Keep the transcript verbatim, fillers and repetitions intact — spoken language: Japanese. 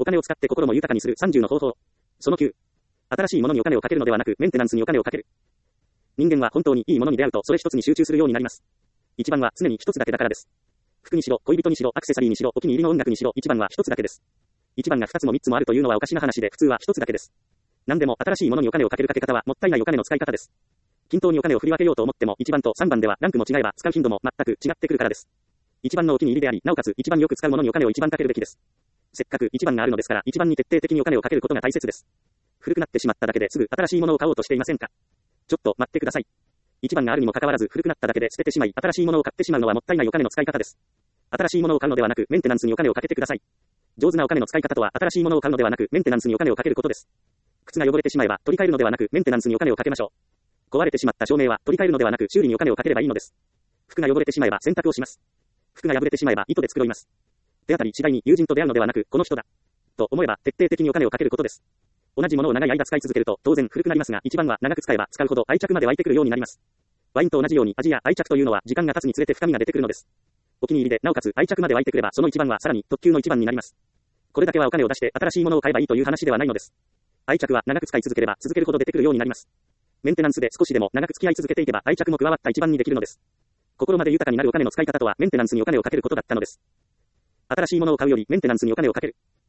金を使って心も豊かにするさんじゅうの方法。そのきゅう。新しいものにお金をかけるのではなく、メンテナンスにお金をかける。人間は本当にいいものに出会うと、それ一つに集中するようになります。一番は常に一つだけだからです。服にしろ、恋人にしろ、アクセサリーにしろ、お気に入りの音楽にしろ、一番は一つだけです。一番が二つも三つもあるというのはおかしな話で、普通は一つだけです。何でも新しいものにお金をかけるかけ方は、もったいないお金の使い方です。均等にお金を振り分けようと思っても、一番と三番ではランクも違えば使う頻度も全く違ってくるからです。一番のお気に入りであり、なおかつ一番よく使うものにお金を一番かけるべきです。せっかく一番があるのですから、一番に徹底的にお金をかけることが大切です。古くなってしまっただけですぐ新しいものを買おうとしていませんか？ちょっと待ってください。一番があるにもかかわらず古くなっただけで捨ててしまい、新しいものを買ってしまうのはもったいないお金の使い方です。新しいものを買うのではなく、メンテナンスにお金をかけてください。上手なお金の使い方とは、新しいものを買うのではなく、メンテナンスにお金をかけることです。靴が汚れてしまえば、取り替えるのではなく、メンテナンスにお金をかけましょう。壊れてしまった照明は、取り替えるのではなく、修理にお金をかければいいのです。服が汚れてしまえば、洗濯をします。服が破れてしまえば、糸で繕います。手当たり次第に友人と出会うのではなく、この人だ。と思えば、徹底的にお金をかけることです。同じものを長い間使い続けると、当然古くなりますが、一番は長く使えば使うほど愛着まで湧いてくるようになります。ワインと同じように味や愛着というのは時間が経つにつれて深みが出てくるのです。お気に入りで、なおかつ愛着まで湧いてくれば、その一番はさらに特級の一番になります。これだけはお金を出して新しいものを買えばいいという話ではないのです。愛着は長く使い続ければ続けるほど出てくるようになります。メンテナンスで少しでも長く付き合い続けていけば愛着も加わった一番にできるのです。心まで豊かになるお金の使い方とはメンテナンスにお金をかけることだったのです。新しいものを買うよりメンテナンスにお金をかける。